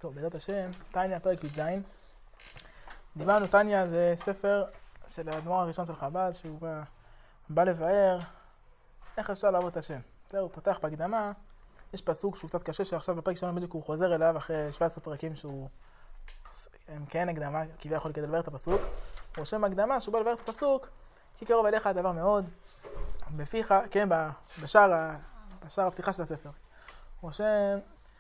טוב, בעזרת השם, תניא פרק י"ז. דיברנו, תניא זה ספר של האדמו"ר הראשון של חב"ד, שהוא בא לבאר איך אפשר לעבוד את השם. הוא פותח בהקדמה, יש פסוק שהוא קצת קשה, שעכשיו בפרק שלנו בדיוק הוא חוזר אליו אחרי 17 פרקים שהוא כן הקדמה, כביכול כדי לבאר את הפסוק. הוא רושם הקדמה שהוא בא לבאר את הפסוק, כי קרוב אליך הדבר מאוד, בפיך, כן, בשער הפתיחה של הספר. הוא רושם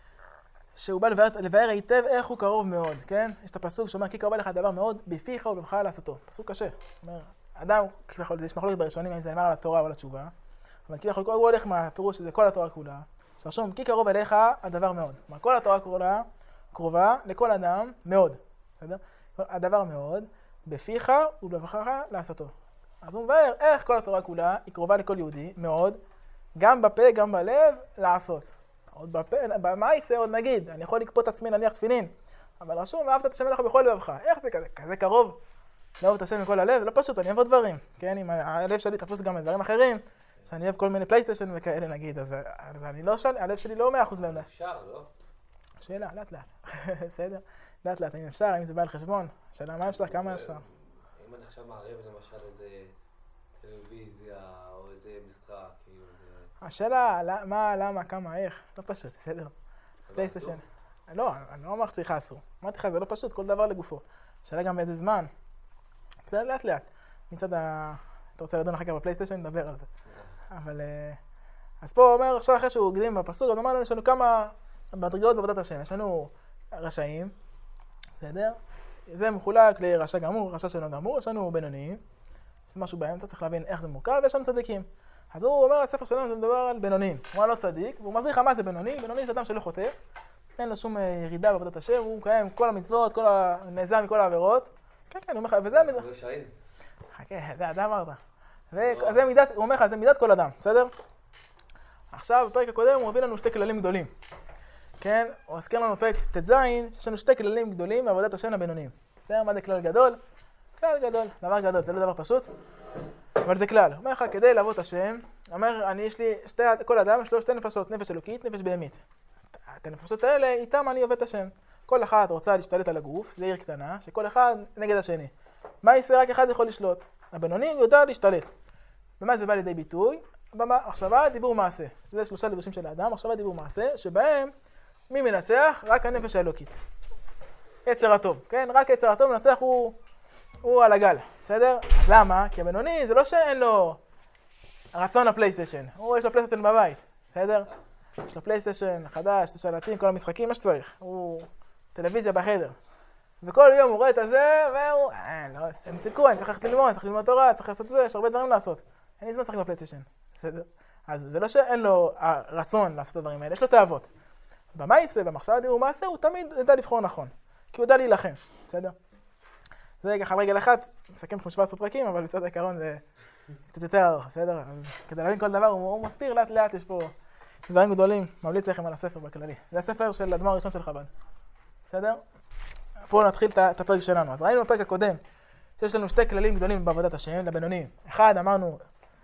שהוא בא לבאר היטב איך הוא קרוב מאוד, כן? יש את הפסוק שאומר, כי קרוב אליך הדבר מאוד, בפיך ובבך לעשותו. פסוק קשה. אומר, אדם, כביכול, יש מחלוקת בראשונים, אם זה נאמר על התורה או על התשובה, אבל כביכול, הוא הולך מהפירוש שזה כל התורה כולה. שרשום, כי קרוב אליך הדבר מאוד. כלומר, כל התורה כולה קרובה לכל אדם מאוד. בסדר? הדבר מאוד, בפיך ובבך לעשותו. אז הוא מבאר איך כל התורה כולה היא קרובה לכל יהודי מאוד, גם בפה, גם בלב, לעשות. עוד בפה, במעשה עוד נגיד, אני יכול לקפות עצמי להניח תפילין, אבל רשום, ואהבת את השם אלוהיך בכל לבבך. איך זה כזה? כזה קרוב לאהוב את השם מכל הלב? זה לא פשוט, אני אוהב עוד דברים. כן, אם הלב שלי תפוס גם לדברים אחרים, שאני אוהב כל מיני פלייסטיישן וכאלה נגיד, אז אני לא שלי, הלב שלי לא 100% לב. אפשר, לא? שאלה, לאט לאט. בסדר? לאט לאט, אם אפשר, אם זה בא על חשבון. שאלה, מה אפשר, כמה אפשר? אם אני עכשיו מערב למשל איזה טלוויזיה או איזה משחק, כאילו זה... השאלה, מה, למה, כמה, איך? לא פשוט, בסדר? פלייסטיישן. לא, אני לא אומר שצריך אסור. אמרתי לך, זה לא פשוט, כל דבר לגופו. השאלה גם באיזה זמן. בסדר, לאט לאט. מצד אתה רוצה לדון אחר כך בפלייסטיישן, נדבר על זה. אבל... אז פה הוא אומר, עכשיו אחרי שהוא הקדים בפסוק, אז אמרנו, יש לנו כמה מדרגות בעבודת השם. יש לנו רשעים, בסדר? זה מחולק לרשע גמור, רשע שלא גמור, יש לנו בינוניים. יש משהו באמצע, צריך להבין איך זה מורכב, ויש לנו צדיקים. אז הוא אומר, הספר שלנו זה מדבר על בינוניים. הוא אומר לא צדיק, והוא מסביר לך מה זה בינוני. בינוני זה אדם שלא חוטא, אין לו שום ירידה בעבודת השם, הוא מקיים כל המצוות, נעזר מכל העבירות. כן, כן, הוא אומר לך, וזה המידה. הוא רשעים. חכה, זה אדם אמרת. הוא אומר לך, זה מידת כל אדם, בסדר? עכשיו, בפרק הקודם הוא מביא לנו שתי כללים גדולים. כן, הוא הזכיר לנו בפרק ט"ז, שיש לנו שתי כללים גדולים בעבודת השם לבינוניים. בסדר, מה זה כלל גדול? כלל גדול, דבר גדול, זה לא דבר פשוט, אבל זה כלל. הוא אומר לך, כדי לעבוד את השם, אומר, יש לי כל אדם יש לו שתי נפשות, נפש אלוקית, נפש בהמית. את הנפשות האלה, איתם אני עובד את השם. כל אחד רוצה להשתלט על הגוף, זה עיר קטנה, שכל אחד נגד השני. מה יעשה? רק אחד יכול לשלוט. הבינוני יודע להשתלט. במה זה בא לידי ביטוי? מחשבה, דיבור, מעשה. זה שלושה לבושים של האדם, מחשבה, דיבור, מעשה, שבהם מי מנצח? רק הנפש האלוקית. יצר הטוב, כן? רק יצר הטוב מנצח הוא על הגל, בסדר? למה? כי הבינוני זה לא שאין לו רצון לפלייסטיישן. יש לו פלייסטיישן בבית, בסדר? יש לו פלייסטיישן חדש, שלטים, כל המשחקים, מה שצריך. הוא טלוויזיה בחדר. וכל יום הוא רואה את זה, והוא... לא, הם ציקו, אני צריך ללכת ללמוד, אני צריך ללמוד תורה, צריך לעשות את זה, יש הרבה דברים לעשות. אין לי זמן לשחק בפלייסטיישן, בסדר? אז זה לא שאין לו רצון לעשות את הדברים האלה, יש לו תאוות. במעשה, במחשבה, דיבור, מעשה, הוא תמיד יודע לבחור נכון. כי הוא יודע להילחם, בסדר? זה ככה על רגל אחת, מסכם 17 פרקים, אבל בצד העיקרון זה קצת יותר ארוך, בסדר? כדי להבין כל דבר, הוא מסביר לאט לאט, יש פה דברים גדולים, ממליץ לכם על הספר בכללי. זה הספר של האדמו"ר הראשון של חב"ד, בסדר? פה נתחיל את הפרק שלנו. אז ראינו בפרק הקודם שיש לנו שתי כללים גדולים בעבודת השם, לבינוניים. אחד, אמרנו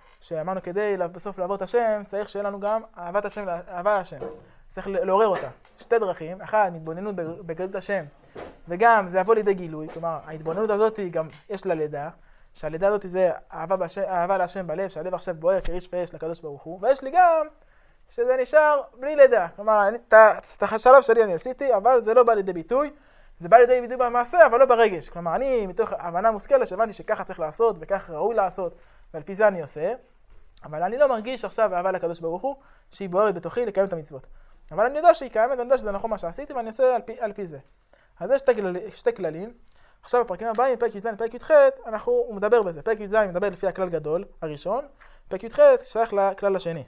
כדי בסוף לעבוד את השם, צריך שיהיה לנו גם אהבת השם, אהבה השם. צריך לעורר אותה. שתי דרכים, אחד, התבוננות בגדלות השם, וגם זה יבוא לידי גילוי, כלומר, ההתבוננות הזאת גם יש לה לידה, שהלידה הזאת זה אהבה להשם בלב, שהלב עכשיו בוער כריש ואש לקדוש ברוך הוא, ויש לי גם שזה נשאר בלי לידה, כלומר, את השלב שלי אני עשיתי, אבל זה לא בא לידי ביטוי, זה בא לידי ביטוי במעשה, אבל לא ברגש, כלומר, אני מתוך הבנה מושכלת שהבנתי שככה צריך לעשות, וככה ראוי לעשות, ועל פי זה אני עושה, אבל אני לא מרגיש עכשיו אהבה לקדוש ברוך הוא, שהיא בוערת בתוכי לקיים את המצוות. אבל אני יודע שהיא קיימת, אני יודע שזה נכון מה שעשיתי, ואני אעשה על פי זה. אז יש שתי כללים. עכשיו בפרקים הבאים, פרק י"ז ופרק י"ח, הוא מדבר בזה. פרק י"ז מדבר לפי הכלל גדול הראשון, פרק י"ח שייך לכלל השני.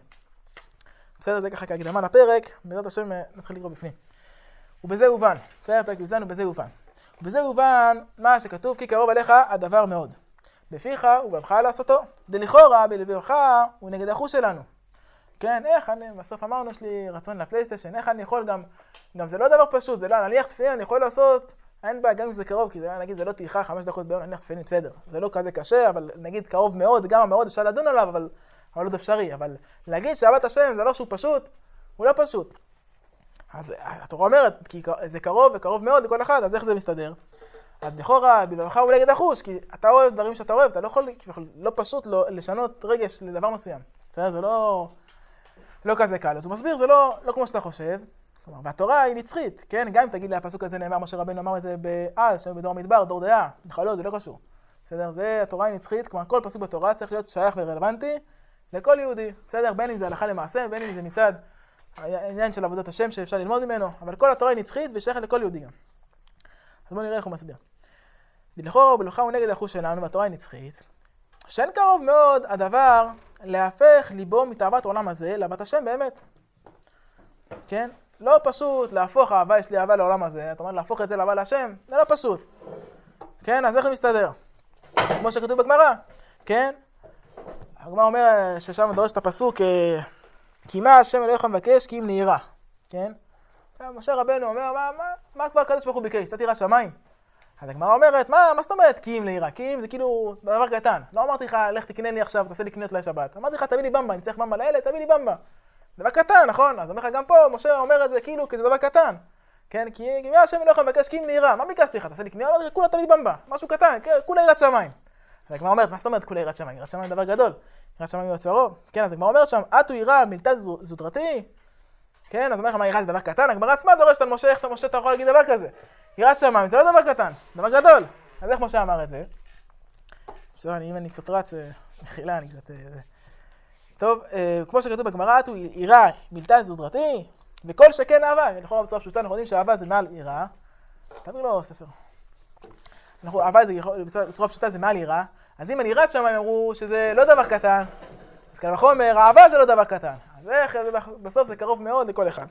בסדר, זה ככה כהקדמה לפרק, בעזרת השם נתחיל לקרוא בפנים. ובזה הובן, בסדר, פרק י"ז ובזה הובן. ובזה הובן מה שכתוב, כי קרוב אליך הדבר מאוד. בפיך ובבך לעשותו. דלכאורה בלבבך הוא נגד החוש שלנו. כן, איך אני, בסוף אמרנו, יש לי רצון לפלייסטיישן, איך אני יכול גם זה לא דבר פשוט, זה לא, להניח תפילין, אני יכול לעשות, אין בעיה, גם אם זה קרוב, כי זה, נגיד, זה לא טרחה 5 דקות ביום, להניח תפילין, בסדר. זה לא כזה קשה, אבל נגיד קרוב מאוד, גם המאוד אפשר לדון עליו, אבל עוד אפשרי. אבל להגיד שאהבת השם זה דבר שהוא פשוט, הוא לא פשוט. אז התורה אומרת, כי זה קרוב וקרוב מאוד לכל אחד, אז איך זה מסתדר? אז לכאורה, בלבבך ולגד החוש, כי אתה אוהב דברים שאתה אוהב, אתה לא יכול, לא פשוט לשנות רגש לדבר מסוים. זה לא כזה קל. אז הוא מסביר, זה לא כמו שאתה חושב. כלומר, והתורה היא נצחית, כן? גם אם תגיד לי, הפסוק הזה נאמר, משה רבנו אמר את זה אז, שם בדור מדבר, דור דעה, בכלל זה לא קשור. בסדר? התורה היא נצחית, כלומר, כל פסוק בתורה צריך להיות שייך ורלוונטי לכל יהודי. בסדר? בין אם זה הלכה למעשה, בין אם זה מצד העניין של עבודת השם שאפשר ללמוד ממנו, אבל כל התורה היא נצחית ושייכת לכל יהודי גם. אז בואו נראה איך הוא מסביר. לכאורה ובלבבך ונגד החוש שלנו, והתורה היא נצחית, שאין קרוב מאוד הדבר להפך ליבו מתאוות העולם הזה לאהבת השם באמת. כן? לא פשוט להפוך אהבה, יש לי אהבה לעולם הזה, אתה אומר להפוך את זה לאהבה להשם, זה לא פשוט. כן? אז איך זה מסתדר? כמו שכתוב בגמרא, כן? הגמרא אומר ששם דורש את הפסוק, כי מה השם אלוהיך מבקש? כי אם נהירה. כן? משה רבנו אומר, מה כבר הקדוש ברוך הוא ביקש? אתה תירא שמיים. אז הגמרא אומרת, מה זאת אומרת כי אם נהירה? כי אם זה כאילו דבר קטן. לא אמרתי לך, לך תקנה לי עכשיו, תעשה לי קניות לשבת. אמרתי לך, תביא לי במבה, אני צריך במבה לילד, תביא לי במבה. דבר קטן, נכון? אז אומר לך גם פה, משה אומר את זה כאילו כי זה דבר קטן. כן? כי מה השם אלוהיך מבקש? כי אם נהירה. מה ביקשתי לך? תעשה לי קניות? אמרתי לך, כולה תביא לי במבה. משהו קטן, כולה יראת שמיים. אז הגמרא אומרת, מה זאת אומרת כולה יראת שמיים? יראת שמיים דבר גדול. יראת שמיים מבצרו. כן, אז הגמרא אומרת שם, אתו יראה מילתא זוטרתי. כן, אז אומר לך, מה יראה זה דבר קטן? הגמרא עצמה דורשת על משה, איך משה אתה יכול להגיד דבר כזה? יראת שמיים, זה לא דבר קטן, דבר גדול. אז איך משה אמר את זה? בסדר, אם אני קצת רץ, מחילה, אני קצת... טוב, כמו שכתוב בגמרא, אתו יראה מילתא זוטרתי, וכל שכן אהבה. לכאורה בצורה פשוטה, אנחנו יודעים שאהבה זה מעל יראה. תעביר לו ספר. אהבה בצורה פשוטה זה מעל יראה. אז אם אני יראת שמיים אמרו שזה לא דבר קטן, אז כאן בחומר, אהבה זה לא דבר קטן. אז איך, בסוף זה קרוב מאוד לכל אחד.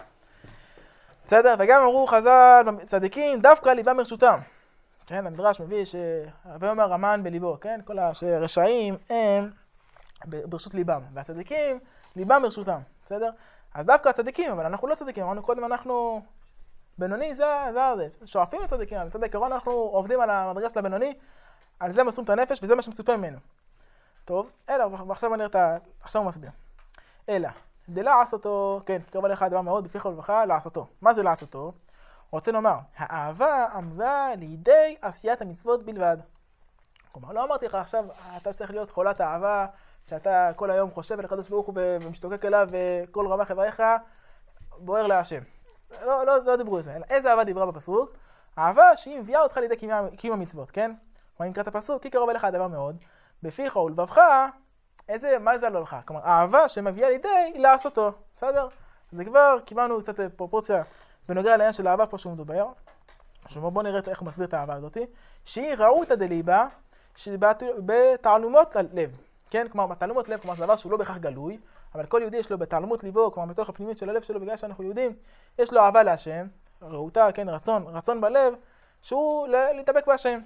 בסדר? וגם אמרו חז"ל צדיקים, דווקא ליבם ברשותם. כן, המדרש מביא ויאמר המן בליבו, כן? כל הרשעים הם ברשות ליבם, והצדיקים ליבם ברשותם, בסדר? אז דווקא הצדיקים, אבל אנחנו לא צדיקים, אמרנו קודם אנחנו בינוני, זה שואפים לצדיקים, מצד העיקרון אנחנו עובדים על המדרגה של הבינוני, על זה מסרים את הנפש וזה מה שמצופה ממנו. טוב, ועכשיו עכשיו הוא מסביר. אלא, דלעשותו, כן, תקרב עליך הדבר מאוד בפיך ולבבך, לעשותו. מה זה לעשותו? הוא רוצה לומר, האהבה עמדה לידי עשיית המצוות בלבד. כלומר, לא אמרתי לך עכשיו, אתה צריך להיות חולת האהבה, שאתה כל היום חושב על הקדוש ברוך הוא ומשתוקק אליו, וכל רמ"ח איבריך בוער להשם. לא דיברו את זה, אלא איזה אהבה דיברה בפסוק? אהבה שהיא מביאה אותך לידי קיום המצוות, כן? כלומר, נקרא את הפסוק, כי קרוב אליך הדבר מאוד, בפיך ולבבך, מה זה לא לך? כלומר, אהבה שמביאה לידי לעשותו, בסדר? זה כבר קיבלנו קצת פרופורציה בנוגע לעניין של אהבה פה שהוא מדובר. בואו נראה איך הוא מסביר את האהבה הזאת, שהיא ראותא דליבא, שבתעלומות לב, כן? כלומר, בתעלומות לב, כלומר, זה דבר שהוא לא בהכרח גלוי, אבל כל יהודי יש לו בתעלומות ליבו, כלומר, בתוך הפנימיות של הלב שלו, בגלל שאנחנו יהודים, יש לו אהבה להשם, ראותא, כן, רצון בלב, שהוא להתאבק בהשם.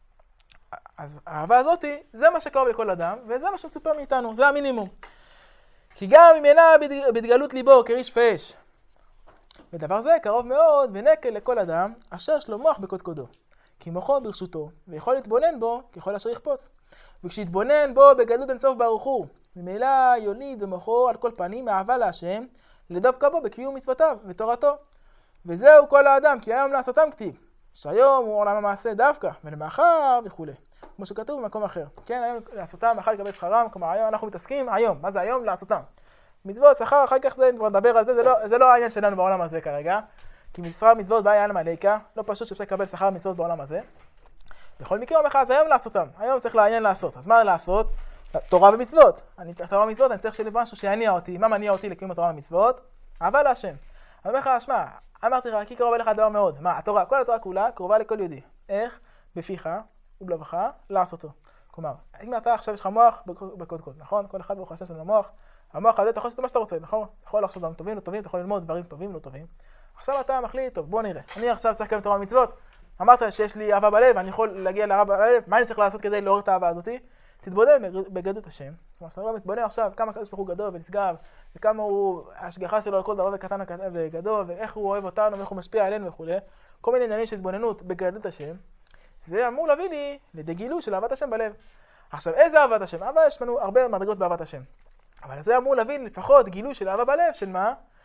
אז האהבה הזאת, זה מה שקרוב לכל אדם, וזה מה שמצופה מאיתנו, זה המינימום. כי גם אם אינה בהתגלות ליבו כריש פאש, ודבר זה קרוב מאוד ונקל לכל אדם, אשר יש לו מוח בקודקודו. כי מוחו ברשותו, ויכול להתבונן בו ככל אשר יכפוס. וכשיתבונן בו בגדלות אינסוף ברוך הוא, ממילא יוליד במוחו על כל פנים אהבה להשם, לדווקא בו בקיום מצוותיו ותורתו. וזהו כל האדם, כי היום לעשותם כתיב. שהיום הוא עולם המעשה דווקא, ולמאחר וכו'. כמו שכתוב במקום אחר. כן, היום לעשותם, אחר לקבל שכרם, כלומר היום אנחנו מתעסקים, היום. מה זה היום? לעשותם. מצוות, שכר, אחר כך זה, כבר נדבר על זה, זה לא העניין שלנו בעולם הזה כרגע. כי מצוות בעיה אלמא ליקה, לא פשוט שאפשר לקבל שכר מצוות בעולם הזה. בכל מקרה אומר לך, אז היום לעשותם. היום צריך לעניין לעשות. אז מה לעשות? תורה ומצוות. אני צריך תורה ומצוות, אני צריך שיהיה משהו שיניע אותי. מה מניע אותי לקיום התורה ומצוות? אהבה להשם. אני אומר לך, שמע, אמרתי לך, כי קרוב אליך הדבר מאוד. מה, התורה, כל התורה כולה קרובה לכל יהודי. איך? בפיך ובלבבך לעשותו. כלומר, אם אתה עכשיו יש לך מוח בקודקוד, נכון? כל אחד ברוך השם של המוח. המוח הזה, אתה יכול לעשות מה שאתה רוצה, נכון? אתה יכול לחשוב דברים טובים, לא טובים, אתה יכול ללמוד דברים טובים, לא טובים. עכשיו אתה מחליט, טוב, בוא נראה. אני עכשיו צריך לקיים תורה ומצוות. אמרת שיש לי אהבה בלב, אני יכול להגיע לאהבה בלב. מה אני צריך לעשות כדי לעורר את האהבה הזאת? תתבונן בגדלות השם. כלומר, שאתה מתבונן עכשיו כמה הקדוש ברוך הוא גדול ונשגב, וכמה הוא ההשגחה שלו על כל דבר וקטן וגדול, ואיך הוא אוהב אותנו, ואיך הוא משפיע עלינו וכו'. כל מיני עניינים של התבוננות בגדלות השם. זה אמור להביא לי לידי גילוי של אהבת השם בלב. עכשיו, איזה אהבת השם? יש לנו הרבה מדרגות באהבת השם. אבל זה אמור להביא לפחות גילוי של אהבה בלב, של מה?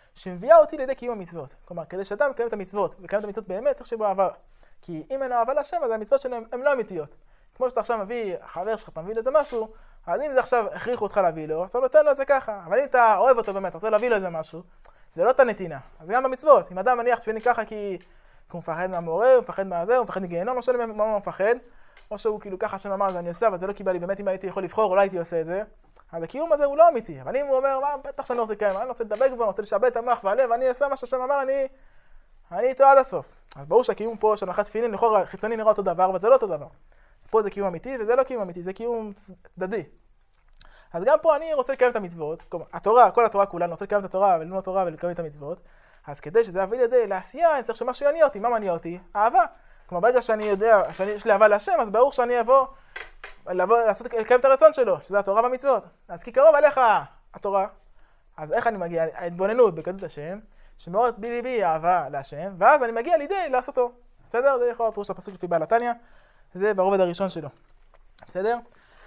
שמביאה אותי לידי קיום המצוות. כלומר, כדי שאדם יקיים את המצוות, וקיים את המצוות באמת, צריך שבו אהבה. כי אם אין אהבה להשם, אז המצוות שלהם הן לא אמיתיות. כמו שאתה עכשיו מביא, חבר שלך, אתה מביא לזה משהו, אז אם זה עכשיו הכריחו אותך להביא לו, אז אתה נותן לו את זה ככה. אבל אם אתה אוהב אותו באמת, אתה רוצה להביא לו איזה משהו, זה לא את הנתינה. אז גם במצוות, אם אדם מניח תפילין ככה כי הוא מפחד מהמורה, הוא מפחד מהזה, הוא מפחד מגיהנום, לא משנה מה הוא מפחד, או שהוא כאילו ככה השם אמר, אז אני עושה, אבל זה לא קיבל לי, באמת אם הייתי יכול לבחור, אולי הייתי עושה את זה. אז הקיום הזה הוא לא אמיתי. אבל אם הוא אומר, בטח שאני לא רוצה לקיים, אני רוצה לדבק בו, אני רוצה לשעבד את המוח והלב, אני עושה מה שהשם אמר, אני איתו עד הסוף. אז ברור שהקיום פה של הנחת תפילין, לכאורה חיצוני נראה אותו דבר, אבל זה לא אותו דבר. פה זה קיום אמיתי, וזה לא קיום אמיתי, זה קיום צדדי. אז גם פה אני רוצה לקיים את המצוות, התורה, כל התורה כולה, אני רוצה לקיים את התורה וללמוד תורה ולקיים את המצוות. אז כדי שזה יביא לידי לעשייה, אני צריך שמשהו יניע אותי. מה מניע אותי? אהבה. כלומר, ברגע שאני יודע שיש לי אהבה להשם, אז ברור שאני אבוא לקיים את הרצון שלו, שזה התורה והמצוות. אז כי קרוב אליך התורה, אז איך אני מגיע? ההתבוננות בקדושת השם, שמאוד בליבי אהבה להשם, ואז אני מגיע לידי לעשותו. בסדר? זה יכול להיות פירוש הפסוק לפי בעל התניא, זה ברובד הראשון שלו. בסדר?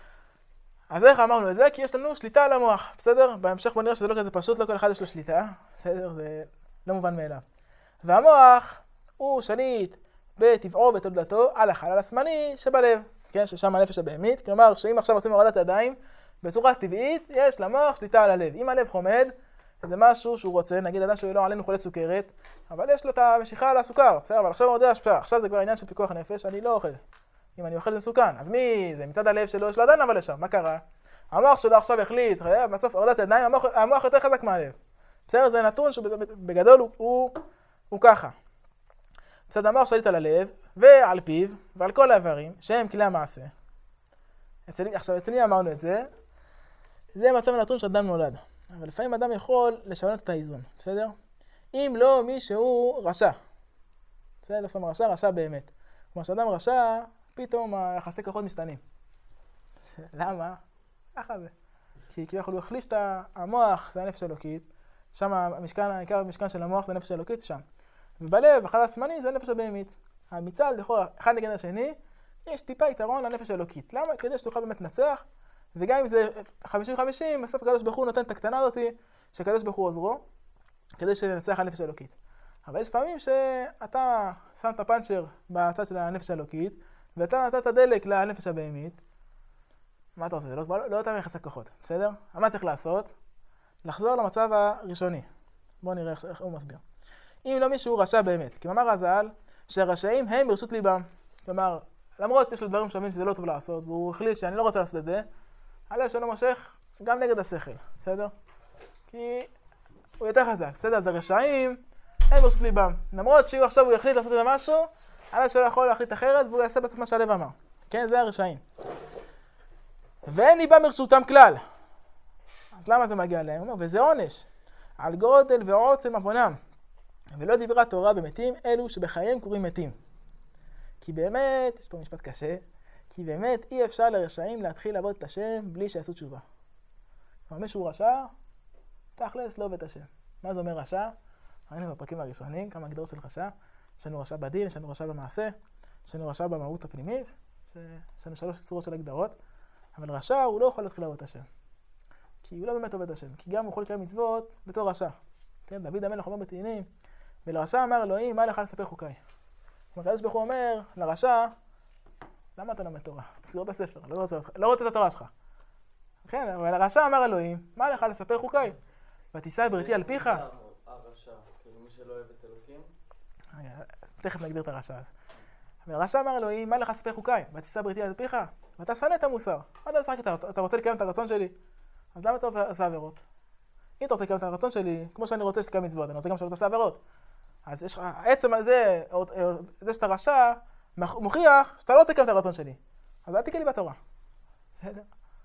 אז איך אמרנו את זה? כי יש לנו שליטה על המוח. בסדר? בהמשך בוא נראה שזה לא כזה פשוט, לא כל אחד יש לו שליטה. בסדר? זה לא מובן מאליו. והמוח הוא שליט בטבעו, בתולדתו, על החלל השמאלי שבלב. כן? ששם הנפש הבהמית. כלומר, שאם עכשיו עושים הורדת ידיים, בצורה טבעית יש למוח שליטה על הלב. אם הלב חומד, זה משהו שהוא רוצה, נגיד אדם שהוא לא עלינו חולה סוכרת, אבל יש לו את המשיכה על הסוכר. בסדר? אבל עכשיו הוא יודע, עכשיו זה כבר עניין של פיקוח נפש, אני לא אוכל. אם אני אוכל זה מסוכן. אז מי זה? מצד הלב שלו יש לו עדיין אבל לשם. מה קרה? המוח שלו עכשיו החליט, בסוף הורדת ידיים, המוח יותר חזק מהלב. בסדר? זה נתון שבגדול הוא ככה. בסדר, המוח שליט על הלב ועל פיו ועל כל האיברים שהם כלי המעשה. עכשיו, אצלי אמרנו את זה. זה מצב נתון שאדם נולד. אבל לפעמים אדם יכול לשנות את האיזון. בסדר? אם לא מישהו רשע. בסדר? זאת אומרת, רשע באמת. כלומר, שאדם רשע, פתאום היחסי כוחות משתנים. למה? ככה זה. כי כביכול הוא החליש את המוח, זה הנפש האלוקית. שם העיקר המשכן של המוח זה הנפש האלוקית שם. ובלב, החלל השמאלי, זה הנפש הבהמית. המצד, לכאורה, אחד נגד השני, יש טיפה יתרון לנפש האלוקית. למה? כדי שתוכל באמת לנצח, וגם אם זה 50-50, בסוף הקדוש ברוך הוא נותן את הקטנה הזאת, שקדוש ברוך הוא עוזרו, כדי שנצח הנפש האלוקית. אבל יש פעמים שאתה שם את הפאנצ'ר בצד של הנפש האלוקית, ואתה נתת דלק לנפש הבהמית. מה אתה רוצה? זה לא יותר יחסי כוחות, בסדר? מה צריך לעשות? לחזור למצב הראשוני. בואו נראה איך הוא מסביר. אם לא מישהו רשע באמת, כי אמר הז"ל שהרשעים הם ברשות ליבם. כלומר, למרות יש לו דברים שווים שזה לא טוב לעשות, והוא החליט שאני לא רוצה לעשות את זה, הלב שלו מושך גם נגד השכל, בסדר? כי הוא יותר חזק, בסדר? אז הרשעים הם ברשות ליבם. למרות שהוא עכשיו הוא יחליט לעשות את זה משהו, הלב שלו יכול להחליט אחרת, והוא יעשה בסוף מה שהלב אמר. כן? זה הרשעים. ואין ליבם ברשותם כלל. אז למה זה מגיע להם? הוא אומר, וזה עונש. על גודל ועוצם עוונם. ולא דברי תורה במתים, אלו שבחייהם קוראים מתים. כי באמת, יש פה משפט קשה, כי באמת אי אפשר לרשעים להתחיל לעבוד את השם בלי שיעשו תשובה. כלומר, מישהו רשע, תכלס לא עובד את השם. מה זה אומר רשע? ראינו בפרקים הראשונים, כמה הגדרות של רשע. יש לנו רשע בדין, יש לנו רשע במעשה, יש לנו רשע במהות הפנימית, יש לנו 3 צורות של הגדרות, אבל רשע הוא לא יכול להתחיל לעבוד את השם. כי הוא לא באמת עובד את השם, כי גם הוא יכול לקיים מצוות בתור רשע. כן, דוד המלך אומר בתהילים, ולרשע אמר אלוהים, מה לך לספר חוקיי? כלומר, הקדוש ברוך הוא אומר לרשע, למה אתה לומד תורה? תסגור את הספר, לא רוצה את התורה שלך. כן, אבל הרשע אמר אלוהים, מה לך לספר חוקיי? ותישא בריתי על פיך. הרשע, כאילו מי שלא אוהב את אלוקים? תכף נגדיר את הרשע הזה. והרשע אמר אלוהים, מה לך לספר חוקיי? ותישא בריתי על פיך. ואתה שונא את המוסר. מה אתה משחק? אתה רוצה לקיים את הרצון שלי? אז למה אתה עושה עבירות? אם אתה רוצה לקיים את הרצון שלי, כמו שאני רוצה שתקיים מצוות, אני רוצה גם שאתה תעשה עבירות. אז יש עצם הזה, זה שאתה רשע, מוכיח שאתה לא רוצה לקיים את הרצון שלי. אז אל תקרא לי בתורה. בסדר?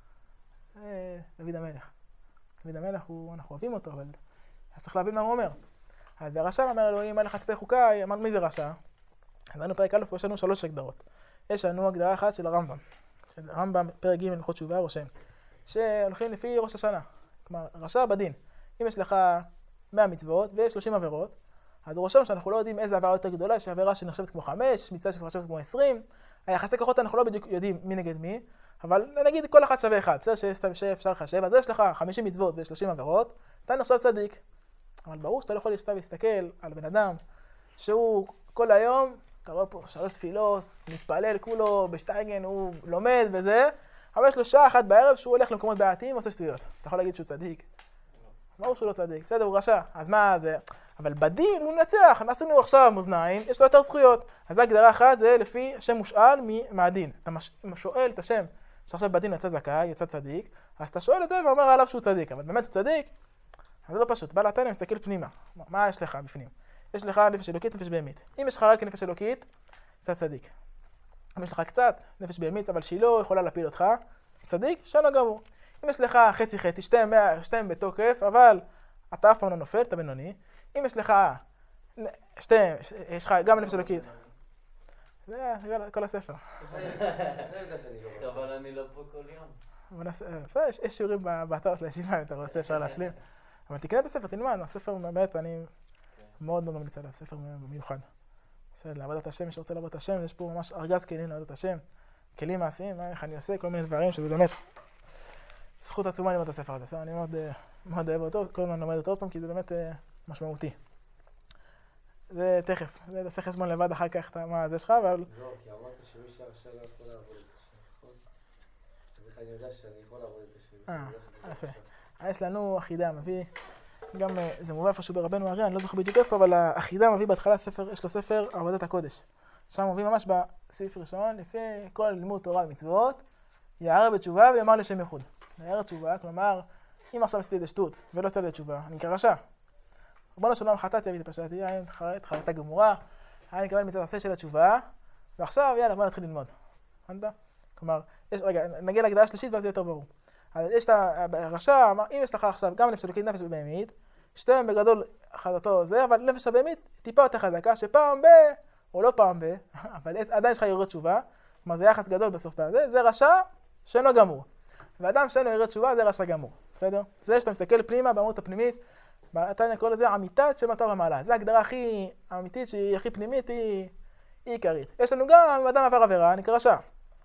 דוד המלך. דוד המלך, אנחנו אוהבים אותו, אבל צריך להבין מה הוא אומר. אז הרשע אומר אלוהים, מה לך לספר חוקיי? אמרנו מי זה רשע? אז לנו פרק א', יש לנו 3 הגדרות. יש לנו הגדרה אחת של הרמב"ם. הרמב"ם, פרק ג' הלכות תשובה, רושם. שהולכים לפי ראש השנה. כלומר, רשע בדין. אם יש לך 100 מצוות ויש 30 עבירות, אז הוא רושם שאנחנו לא יודעים איזה עבירה יותר גדולה, יש עבירה שנחשבת כמו 5, מצווה שנחשבת כמו 20. היחסי כוחות אנחנו לא בדיוק יודעים מי נגד מי, אבל נגיד כל אחד שווה 1, בסדר שאפשר לחשב, אז יש לך 50 מצוות ו-30 עבירות, אתה נחשב צדיק. אבל ברור שאתה לא יכול להסתכל על בן אדם שהוא כל היום, אתה רואה פה 3 תפילות, מתפלל כולו בשטייגן, הוא לומד וזה, אבל יש לו שעה אחת בערב שהוא הולך למקומות בעייתיים ועושה שטויות. אתה יכול להגיד שהוא צדיק? ברור שהוא לא צדיק, בסדר, הוא רשע, אז מה זה? אבל בדין הוא נצח, נעשינו עכשיו מאזניים, יש לו יותר זכויות. אז ההגדרה אחת זה לפי שם מושאל מהדין. אתה שואל את השם שעכשיו בדין יצא זכאי, יצא צדיק, אז אתה שואל את זה ואומר עליו שהוא צדיק, אבל באמת הוא צדיק, אז זה לא פשוט. בעל התניא מסתכל פנימה, מה יש לך בפנים? יש לך נפש אלוקית, נפש בהמית. אם יש לך רק נפש אלוקית, אתה צדיק. אם יש לך קצת נפש בהמית, אבל שהיא לא יכולה להפיל אותך, צדיק, שנה גמור. אם יש לך חצי חצי, שתיהם בתוקף, אבל אתה אף פעם לא נופל, אתה בינוני. אם יש לך שתיהם, יש לך גם נפש אלוקית. זה כל הספר. אבל אני לא פה כל יום. יש שיעורים באתר של הישיבה, אם אתה רוצה, אפשר להשלים. אבל תקנה את הספר, תלמד, הספר באמת, אני מאוד מאוד ממליץ עליו, ספר מיוחד. בסדר, לעבודת השם, מי שרוצה לעבוד את השם, יש פה ממש ארגז כלים לעבודת השם, כלים מעשיים, איך אני עושה, כל מיני דברים, שזה באמת זכות עצומה ללמוד את הספר הזה. בסדר, אני מאוד אוהב אותו, כל הזמן לומד אותו עוד פעם, כי זה באמת משמעותי. זה תכף, זה תעשה חשבון לבד אחר כך מה זה שלך, אבל... לא, כי אמרת שמי שהרשע לא יכול לעבוד את השם, נכון? אז איך אני יודע שאני יכול לעבוד את השם? יפה. יש לנו אחידה, מביא, גם זה מובא איפשהו ברבנו הרי, אני לא זוכר בדיוק איפה, אבל האחידה מביא בהתחלה ספר, יש לו ספר עבודת הקודש. שם מביא ממש בסעיף ראשון, לפי כל לימוד תורה ומצוות, יערב בתשובה ויאמר לשם ייחוד. יערב תשובה, כלומר, אם עכשיו עשיתי את שטות ולא עשיתי את תשובה, אני כרשע. ריבונו של עולם חטאתי ופשעתי, חטאתי גמורה, אני אקבל מצוות עשה של התשובה, ועכשיו יאללה בוא נתחיל ללמוד. הבנת? כלומר, רגע, נגיע להגדרה השלישית ואז זה יותר ברור. אז יש את הרשע, אם יש לך עכשיו גם נפש אלוקית, נפש בהמית, שתיהם בגדול חטאתו זה, אבל נפש הבהמית טיפה יותר חזקה, שפעם או לא פעם אבל עדיין יש לך יראת תשובה, כלומר זה יחס גדול בסוף פעם, זה רשע שאינו גמור. ואדם שאינו יראת תשובה זה רשע גמור, בסדר? זה שאתה מסתכל פנימה במהות הפנימית, אתה קורא לזה אמיתת שם הטוב המעלה. זו ההגדרה הכי אמיתית, שהיא הכי פנימית, היא עיקרית. יש לנו גם, אם אדם עבר עבירה, נקרא רשע.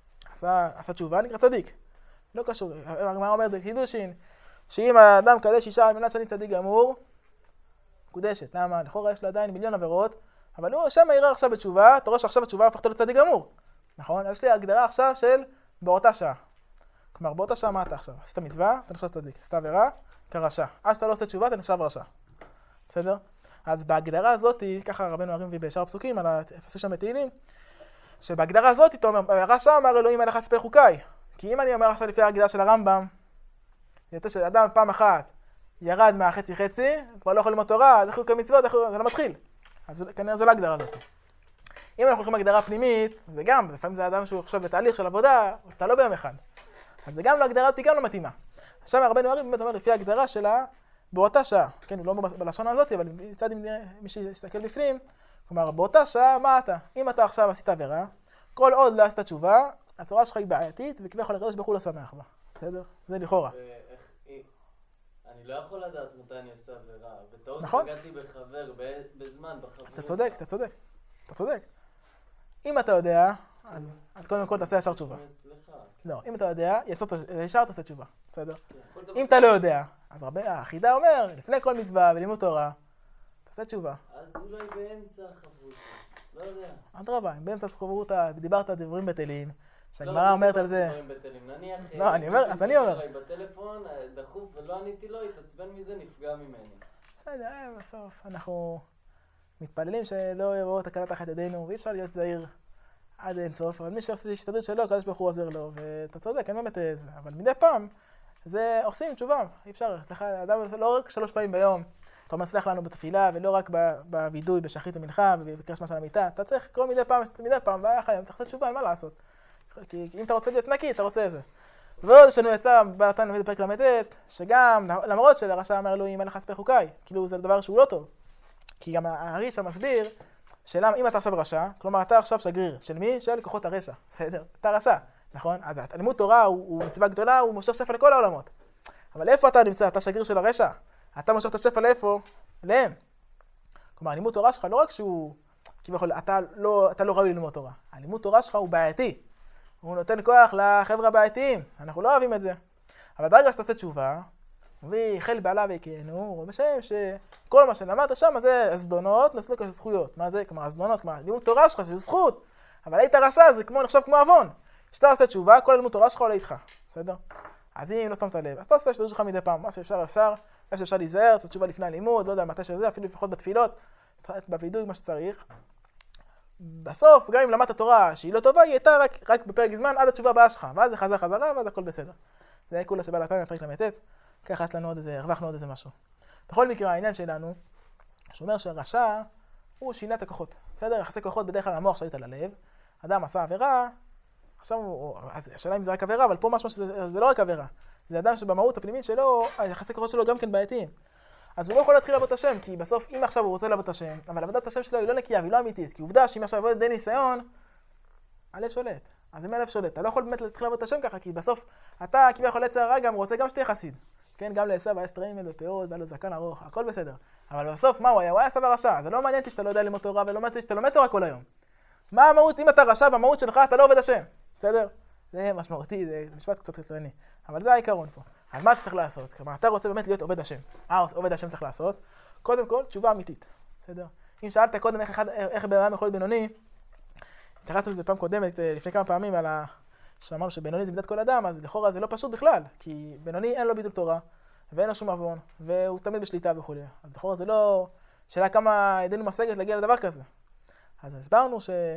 עשה תשובה, נקרא צדיק. לא קשור. הגמרא אומרת בקידושין, שאם האדם קדש אישה על מנת שאני צדיק גמור, מקודשת. למה? לכאורה יש לו עדיין מיליון עבירות, אבל הוא שם העירה עכשיו בתשובה, אתה רואה שעכשיו התשובה הפכת לצדיק גמור. נכון? יש לי הגדרה עכשיו של באותה שעה. כלומר, באותה שעה מה אתה עכשיו? עשית מצווה, אתה נחשב צדיק. עשית עבירה, כרשע. עד שאתה לא עושה תשובה, אתה נחשב רשע. בסדר? אז בהגדרה הזאת, ככה רבנו הרים בשאר הפסוקים, על הפסוק שם בתהילים, שבהגדרה הזאת, אתה אומר, רשע אמר אלוהים עליך ספר חוקיי. כי אם אני אומר עכשיו לפי ההגדרה של הרמב"ם, יותר שאדם פעם אחת ירד מהחצי חצי, כבר לא יכול ללמוד תורה, זה חוקי מצוות, זה לא מתחיל. אז כנראה זו לא הגדרה הזאת. אם אנחנו הולכים להגדרה פנימית, זה גם, לפעמים זה אדם שהוא עכשיו בתהליך של עבודה, אתה לא ביום אחד. אז זה גם להגדרה אותי גם לא מתאימה. עכשיו רבנו הרים באמת אומר לפי ההגדרה שלה באותה שעה, כן, הוא לא בלשון הזאת, אבל מצד מי שיסתכל בפנים, כלומר באותה שעה מה אתה? אם אתה עכשיו עשית עבירה, כל עוד לא עשית תשובה, התורה שלך היא בעייתית, וכביכול הקדוש ברוך הוא לא שמח בה. בסדר? זה לכאורה. אני לא יכול לדעת מתי אני עושה עבירה. בטעות נכון? פגעתי בחבר, בזמן, בחבר. אתה צודק, אתה צודק. אתה צודק. אם אתה יודע, אז קודם כל תעשה ישר תשובה. סליחה. לא, אם אתה יודע, ישר תעשה תשובה. בסדר? אם אתה לא יודע, אז האחידה אומר, לפני כל מצווה ולימוד תורה, תעשה תשובה. אז אולי באמצע החברות. לא יודע. אדרבה, אם באמצע החברותה דיברת דברים בטלים, שהגמרא אומרת על זה. נניח, לא, אני אומר, אז אני אומר. בטלפון דחוף ולא עניתי לו, התעצבן מזה, נפגע ממני. בסדר, בסוף אנחנו מתפללים שלא יבואו תקלה תחת ידינו, ואי אפשר להיות זהיר עד אין סוף, אבל מי שעושה את השתדלות שלו, הקדוש ברוך הוא עוזר לו, ואתה צודק, אין באמת זה, אבל מדי פעם זה עושים תשובה, אי אפשר, צריך אדם לא רק 3 פעמים ביום, אתה מצליח לנו בתפילה, ולא רק בווידוי, בשחרית ומנחה, ובקריאת שמע של המיטה, אתה צריך לקרוא מדי פעם, והחיים, צריך לעשות תשובה, אין מה לעשות. כי אם אתה רוצה להיות נקי, אתה רוצה את זה. ועוד יש לנו יצא בתניא נביא בפרק ל"ט, שגם, למרות שלרשע אמר אלוהים אין לך ספר חוקיי, כאילו זה דבר שהוא לא טוב. כי גם האריש המסביר, שלמה אם אתה עכשיו רשע, כלומר אתה עכשיו שגריר, של מי? של כוחות הרשע, בסדר? אתה רשע, נכון? אז לימוד תורה הוא מצווה גדולה, הוא מושך שפע לכל העולמות. אבל איפה אתה נמצא? אתה שגריר של הרשע. אתה מושך את השפע לאיפה? להם. כלומר, לימוד תורה שלך לא רק שהוא, כביכול, אתה לא ראוי ללמוד תורה. הלימוד תורה שלך הוא בעייתי. הוא נותן כוח לחבר'ה הבעייתיים. אנחנו לא אוהבים את זה. אבל ברגע שאתה עושה תשובה, והחל בעלה ויקהנו, בשם שכל מה שלמדת שם זה הזדונות, נעשו לו זכויות. מה זה? כלומר, הזדונות, כלומר, לימוד תורה שלך שזה זכות, אבל היית רשע, זה נחשב כמו עוון. כשאתה עושה תשובה, כל לימוד תורה שלך עולה איתך, בסדר? אז אם לא שמת לב, אז אתה עושה שתדעו שלך מדי פעם, מה שאפשר להיזהר, לעשות תשובה לפני הלימוד, לא יודע מתי שזה, אפילו לפחות בתפילות, בווידוי, מה שצריך. בסוף, גם אם למדת תורה שהיא לא טובה, היא הייתה רק בפרק זמן עד התשובה הבאה שלך, ואז זה חזרה, ואז הכל בסדר. זה כולה שבא לתניא פרק ל"ט, ככה יש לנו הרווחנו עוד איזה משהו. בכל מקרה, העניין שלנו, שאומר שהרשע הוא שינה את הכוחות. בסדר? יחסי כוחות בדרך כלל המוח שליט על הלב, אדם עשה עבירה, עכשיו השאלה אם זה רק עבירה, אבל פה משהו שזה לא רק עבירה. זה אדם שבמהות הפנימית שלו, היחסי כוחות שלו גם כן בעייתיים. אז הוא לא יכול להתחיל לעבוד את השם, כי בסוף אם עכשיו הוא רוצה לעבוד את השם, אבל עבודת השם שלו היא לא נקייה והיא לא אמיתית, כי עובדה שאם עכשיו עבוד די ניסיון, הלב שולט. אז אם הלב שולט, אתה לא יכול באמת להתחיל לעבוד את השם ככה, כי בסוף אתה כביכול יצר הרע גם רוצה גם שתהיה חסיד. כן, גם לעשו היה שטריימל ופאות, והיה לו זקן ארוך, הכל בסדר. אבל בסוף מה הוא היה? הוא היה עשו הרשע. זה לא מעניין שאתה לא יודע ללמוד תורה ולא מעניין שאתה לומד תורה כל היום. מה המהות? אם אתה רשע במהות שלך, אתה לא עובד השם. בסדר? זה משמעותי, זה משפט קצת קטלני. אבל זה העיקרון פה. אז מה אתה צריך לעשות? כלומר, אתה רוצה באמת להיות עובד השם. עובד השם צריך לעשות? קודם כל, תשובה אמיתית. בסדר? אם שאלת קודם איך בן אדם יכול להיות בינוני, התייחסנו לזה פעם קודמת, לפני כמה פעמים, על שאמרנו שבינוני זה מידת כל אדם, אז לכאורה זה לא פשוט בכלל, כי בינוני אין לו ביטול תורה, ואין לו שום עוון, והוא תמיד בשליטה וכו'. אז לכאורה זה לא שאלה כמה ידינו משגת להגיע לדבר כזה. אז הסברנו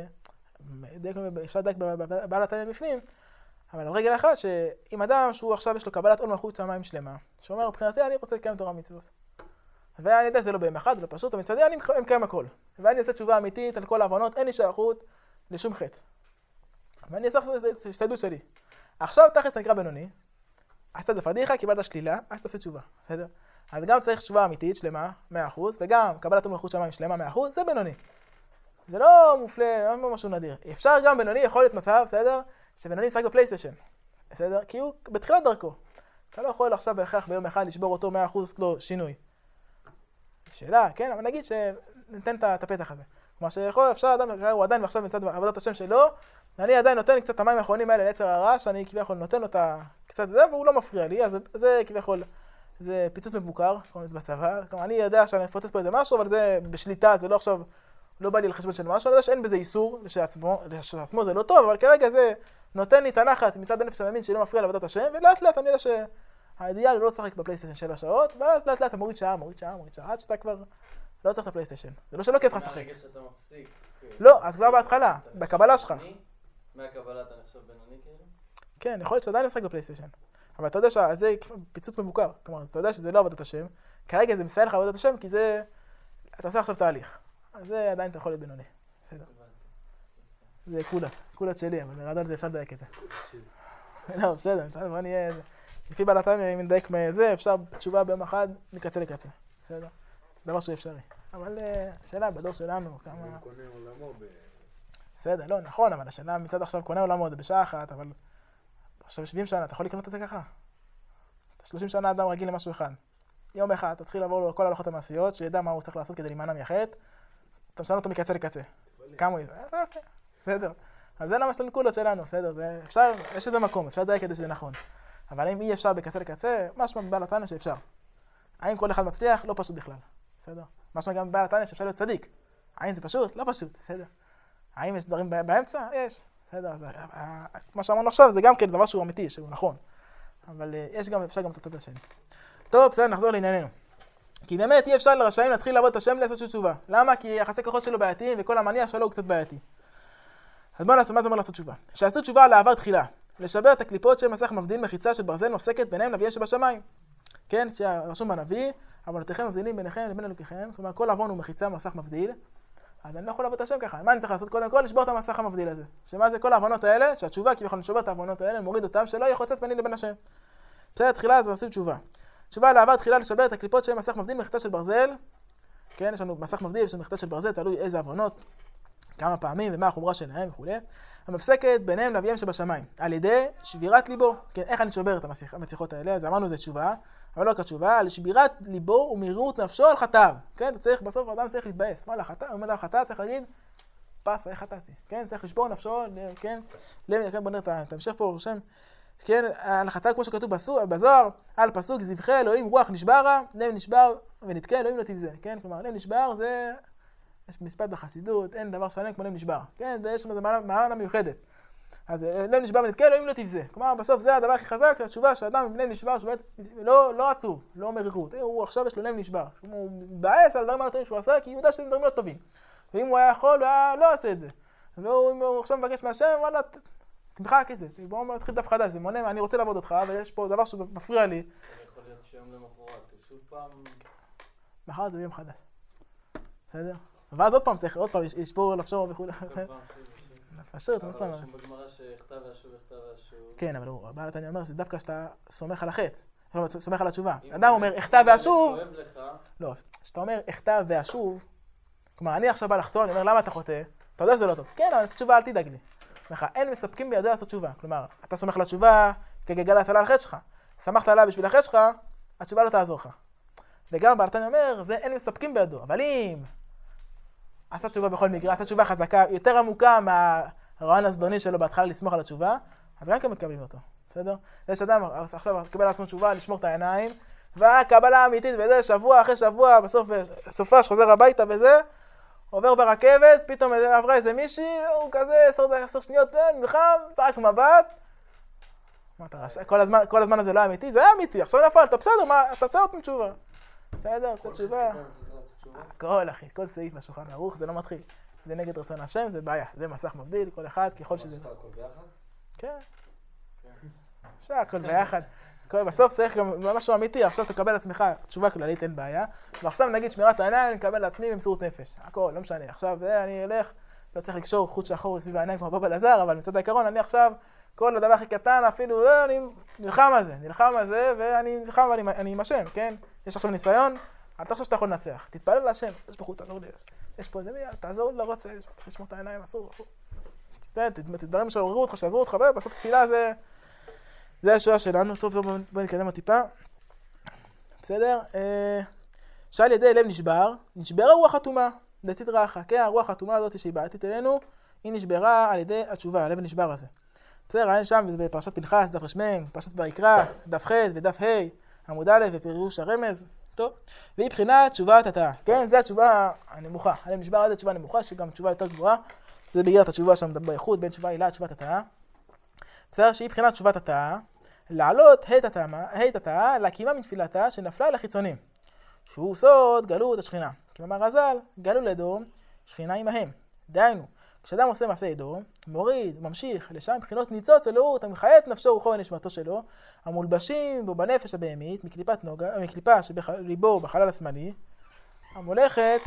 אפשר לדייק בבעל התניא בפנים, אבל על רגל אחד, שאם אדם שהוא עכשיו יש לו קבלת עול מלכות שמיים שלמה, שאומר, מבחינתי אני רוצה לקיים תורה ומצוות. ואני יודע שזה לא ביום אחד, זה לא פשוט, אבל מצדי אני מקיים הכל. ואני עושה תשובה אמיתית על כל העוונות, אין לי שייכות לשום חטא. ואני אעשה שתדעו שלי. עכשיו תכלס נקרא בינוני, עשת את הפדיחה, קיבלת שלילה, אז תעשה תשובה, בסדר? אז גם צריך תשובה אמיתית שלמה, 100%, וגם קבלת עול מלכות שמיים שלמה 100%, זה בינוני. זה לא מופלא, לא משהו נדיר. אפשר גם בינוני, יכול להיות מצב, בסדר? שבינוני משחק בפלייסטיישן, בסדר? כי הוא בתחילת דרכו. אתה לא יכול עכשיו בהכרח ביום אחד לשבור אותו 100% לא שינוי. שאלה, כן? אבל נגיד שניתן את הפתח הזה. כלומר שיכול, אפשר אדם, הוא עדיין עכשיו מצד עבודת השם שלו, אני עדיין נותן קצת המים האחרונים האלה ליצר הרע, שאני כביכול נותן לו את קצת זה, והוא לא מפריע לי, אז זה כביכול, זה פיצוץ מבוקר, כמו בצבא. כלומר, אני יודע שאני מפוצץ פה איזה משהו, אבל זה בשליטה, זה לא עכשיו, לא בא לי לחשבון של משהו, אני יודע שאין בזה איסור, לשעצמו זה לא טוב, אבל כרגע זה נותן לי את הנחת מצד הנפש המאמין שלא מפריע לעבודת השם, ולאט לאט אני יודע שהאידיאל לא לשחק בפלייסטיישן 7 שעות, ואז לאט לאט אתה מוריד שעה, עד שאתה כבר לא צריך את הפלייסטיישן. זה לא שלא כיף לך לשחק. מהרגע שאתה מפסיק. לא, אז כבר בהתחלה, בקבלה שלך. מהקבלה אתה נחשב בינוני כאילו? כן, יכול להיות שאתה עדיין משחק בפלייסטיישן. אבל אתה יודע שזה פיצוץ מבוקר. כלומר, אתה יודע שזה לא עבודת השם. כרגע זה מסייע לך עבודת השם, כי זה... אתה עושה עכשיו תהליך. אז זה עדיין אתה יכול להיות בינוני. בסדר. זה קולת שלי, אבל נראה על זה אפשר לדייק את זה. לא, בסדר, בוא נהיה... לפי בעל התניא, אם נדייק מזה, אפשר תשובה ביום אחד מקצה לקצה. בסדר? דבר שהוא אפשרי. אבל שאלה, בדור שלנו, כמה... הוא קונה עולמו בסדר, לא, נכון, אבל השאלה מצד עכשיו קונה עולמו, זה בשעה אחת, אבל... עכשיו 70 שנה, אתה יכול לקנות את זה ככה? 30 שנה אדם רגיל למשהו אחד. יום אחד, תתחיל לעבור לו כל ההלכות המעשיות, שידע מה הוא צריך לעשות כדי להימנע מהחטא. אתה משנה אותו מקצה לקצה. כמה הוא יזה? יפה, בסדר. אז זה למה יש לנו קולות שלנו, בסדר? אפשר, יש איזה מקום, אפשר לדייק כדי שזה נכון. אבל אם אי אפשר בקצה לקצה, משמע בבעל התניא שאפשר. האם כל אחד מצליח? לא פשוט בכלל. בסדר? משמע גם בבעל התניא שאפשר להיות צדיק. האם זה פשוט? לא פשוט, בסדר. האם יש דברים באמצע? יש. בסדר, מה שאמרנו עכשיו זה גם כן דבר שהוא אמיתי, שהוא נכון. אבל יש גם, אפשר גם את הצד השני. טוב, בסדר, נחזור לענייננו. כי באמת אי אפשר לרשעים להתחיל לעבוד את השם לעשות תשובה. למה? כי יחסי כוחות שלו בעייתיים וכל המניע שלו הוא קצת בעייתי. אז מה זה אומר לעשות תשובה? שעשו תשובה על העבר תחילה. לשבר את הקליפות של מסך מבדיל מחיצה של ברזל מפסקת ביניהם נביאים שבשמיים. כן, שרשום בנביא, עוונותיכם מבדילים ביניכם לבין אלוקיכם. כלומר, כל עוון הוא מחיצה מסך מבדיל. אז אני לא יכול לעבוד את השם ככה. מה אני צריך לעשות? קודם כל, לשבור את המסך המבדיל הזה. שמה זה כל העוונות האלה? שהתשובה, כביכול נשבר את העוונות האלה, מוריד אותם, שלא יהיה חוצץ ביני לבין השם. בסדר, תחילה אז עושים תשובה. תשובה על העבר תחילה לשבר את הקליפות של מסך מבדיל מחיצה של ברזל. כן, יש לנו מסך מבדיל של מחיצה של ברזל, תלוי איזה עוונות, כמה פעמים ומה החומרה שלהם וכו'. המפסקת ביניהם נביאים שבשמיים, על ידי שבירת ליבו. כן, איך אני שובר את המציחות האלה? אז אמרנו זה תשובה, אבל לא רק התשובה, על שבירת ליבו ומהירות נפשו על חטאיו. כן, אתה צריך, בסוף האדם צריך להתבאס. מה לחטא? עומד על חטא, צריך להגיד, פס, איך חטאתי? כן, צריך לשבור נפשו, כן, בוא נראה את ההמשך פה, שם, כן, על החטא כמו שכתוב בזוהר, על פסוק זבחי אלוהים רוח נשברה, לב נשבר ונתקה אלוהים לא תבזה, כן? כלומר, לב נשבר זה, יש משפט בחסידות, אין דבר שלם כמו לב נשבר, כן? יש מעלה מיוחדת. אז לב נשבר ונתקה אלוהים לא תבזה. כלומר, בסוף זה הדבר הכי חזק, התשובה שאדם עם לב נשבר, שהוא לא עצוב, לא מרירות, הוא עכשיו יש לו לב נשבר. הוא מתבאס על הדברים הטובים שהוא עשה, כי הוא יודע שזה דברים לא טובים. ואם הוא היה יכול, הוא לא עושה את זה. ואם הוא עכשיו מבקש מהשם, וואלה, תמחק את זה. בואו נתחיל דף חדש, זה מונה, אני רוצה לעבוד אותך, ויש פה דבר שמפריע לי. יכול להיות שיום למחרת, שוב פעם... מחר זה ביום חדש. בסדר? ואז עוד פעם צריך, עוד פעם, יש פה לחשוב וכו'. פשוט, מה זאת אומרת? אבל בגמרא שכתב והשוב, כתב והשוב. כן, אבל הוא, הבעל התניא אומר שדווקא שאתה סומך על החטא, סומך על התשובה. אדם אומר, הכתב והשוב. לא, כשאתה אומר, הכתב והשוב, כלומר, אני עכשיו בא לחטוא, אני אומר, למה אתה חוטא? אתה יודע שזה לא טוב. כן, אבל לעשות תשובה, אל תדאג לי. אין מספקים בידו לעשות תשובה. כלומר, אתה סומך על התשובה כגלגל הצלה על החטא שלך. שמחת עליה בשביל החטא שלך, התשובה לא תעזור לך. וגם בעל התניא אומר, זה אין מספקים בידו. אבל אם עשה תשובה בכל מקרה, עשה תשובה חזקה, יותר עמוקה מהרעיון הזדוני שלו בהתחלה לסמוך על התשובה, אז גם כן מקבלים אותו. בסדר? יש אדם עכשיו קיבל על עצמו תשובה לשמור את העיניים, והקבלה האמיתית וזה, שבוע אחרי שבוע, בסוף סופש חוזר הביתה וזה, עובר ברכבת, פתאום עברה איזה מישהי, הוא כזה 10 שניות, נלחם, זרק מבט. מה אתה רשע? כל הזמן הזה לא אמיתי? זה היה אמיתי, עכשיו נפל, אתה בסדר, מה, אתה עושה אותם תשובה. בסדר, קצת תשובה. הכל אחי, כל סעיף בשולחן ערוך, זה לא מתחיל. זה נגד רצון השם, זה בעיה. זה מסך מבדיל, כל אחד, ככל שזה... אפשר הכל ביחד? כן. אפשר הכל ביחד. בסוף צריך גם משהו אמיתי, עכשיו תקבל לעצמך תשובה כללית, אין בעיה. ועכשיו נגיד שמירת העיניים, אני מקבל לעצמי במסירות נפש. הכל, לא משנה. עכשיו אני אלך, לא צריך לקשור חוט שחור סביב העיניים כמו בבא אלעזר, אבל מצד העיקרון אני עכשיו, כל הדבר הכי קטן, אפילו, אני נלחם על זה, ואני נלחם ואני עם השם, כן? יש עכשיו ניסיון, אתה חושב שאתה יכול לנצח. תתפלל להשם, יש בחוט, תעזור לי. יש פה איזה מי, תעזור לי, לא רוצה, צריך לשמור את העיניים, אסור. דברים שעוררו אותך, שעזרו אותך, בסוף תפילה זה השעה שלנו. טוב, בוא נתקדם עוד טיפה. בסדר? שעל ידי לב נשברה רוח אטומה, דסתרא אחא. כן, הרוח האטומה הזאת שהיא בעייתית אלינו, היא נשברה על ידי התשובה, הלב נשבר הזה. בסדר, ראינו שם בפרשת פנחס, דף רשמם, פרשת ויקרא, דף ח' ודף ה', עמוד א' ופירוש הרמז. טוב, והיא בחינת תשובת התאה. כן, זו התשובה הנמוכה. הלב נשבר על זה תשובה נמוכה, שגם תשובה יותר גבוהה. זה בגלל התשובה שם באיחוד בין תשובה הילה לתשובת התאה. בסדר, שהיא בחינת תשובת התאה, לעלות ה' התאה, להקימה מתפילתה שנפלה אל החיצונים, שהוא סוד גלות השכינה. כלומר רז"ל, גלו לאדום, שכינה עמהם. דהיינו, כשאדם עושה מעשה אדום, מוריד, ממשיך לשם בחינות ניצוץ אלוהות, המחיה את נפשו ורוחו ונשמתו שלו, המולבשים בו בנפש הבהמית, מקליפה שבליבו בחלל השמאלי, המולכת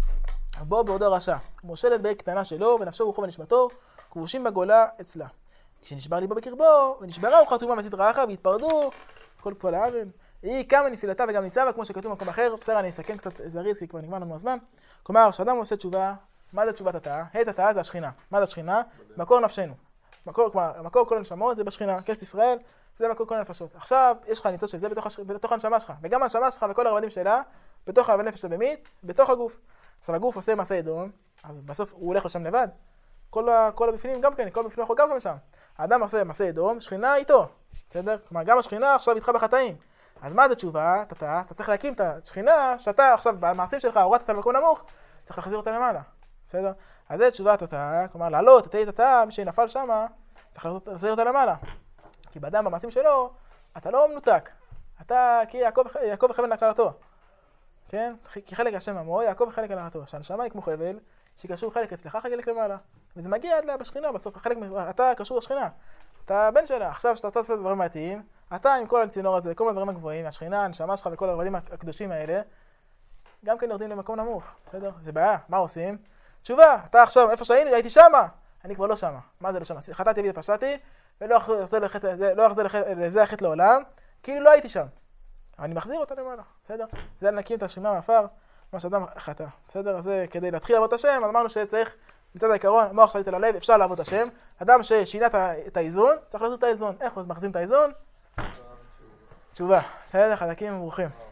בו בעודו רשע, מושלת בעיר קטנה שלו, ונפשו ורוחו ונשמתו, כבושים בגולה אצלה. כשנשבר ליבו בקרבו, ונשברה רוח אטומה מסתרא אחא, והתפרדו כל האבן. היא קמה נפילתה וגם ניצבה, כמו שכתוב במקום אחר. בסדר, אני אסכם קצת זריז, כי כבר נגמר לנו הזמן. כלומר, כשאדם עושה תשובה, מה זה תשובת התאה? ה' התאה זה השכינה. מה זה השכינה? מקור נפשנו. מקור כל הנשמות זה בשכינה. כנסת ישראל, זה מקור כל הנפשות. עכשיו, יש לך ניצוץ של זה בתוך הנשמה שלך, וגם הנשמה שלך וכל הרבדים שלה, בתוך הנפש הבהמית, בתוך הגוף. עכשיו, הגוף עושה מעשה אדום, אז בסוף הוא הולך לשם לבד. כל הבפנים גם כן, כל הבפנים אנחנו גם שם. האדם עושה מעשה אדום, שכינה איתו. בסדר? כלומר, גם השכינה עכשיו איתך בחטאים. אז מה זה תשובה? אתה צריך להקים את השכינה, שאתה עכשיו במעשים שלך הורדת אותה למקום נמוך, צריך להחזיר אותה למעלה. בסדר? אז זה תשובת התאה, כלומר לעלות את התאה, מי שנפל שמה, צריך להחזיר אותה למעלה. כי באדם במעשים שלו, אתה לא מנותק. אתה, כי יעקב וחבל נקלתו. כן? כי חלק השם עמו, יעקב וחלק נקלתו. שהנשמה היא כמו חבל, שקשור חלק אצלך, חלק למעלה. וזה מגיע עד בשכינה, בסוף אתה קשור לשכינה. אתה בן שלה. עכשיו שאתה עושה דברים מעטיים, אתה עם כל הצינור הזה, כל הדברים הגבוהים, השכינה, הנשמה שלך וכל הדברים הקדושים האלה, גם כן יורדים למקום נמוך. בסדר? זה בעיה. מה עושים? תשובה. אתה עכשיו, איפה שהיינו, הייתי שמה. אני כבר לא שמה. מה זה לא שמה? חטאתי ופשעתי, ולא אחזור לזה החטא לעולם, כאילו לא הייתי שם. אני מחזיר אותה למעלה. בסדר? זה להקים את השכינה מהעפר, מה שאדם חטא. בסדר? אז זה כדי להתחיל לעבוד את השם, אז אמרנו שצריך מצד העיקרון, המוח שליט על הלב, אפשר לעבוד את השם. אדם ששינה את האיזון, צריך לעשות את האיזון. איך מחזירים את האיזון? תשובה. בסדר? חלקים וברוכים.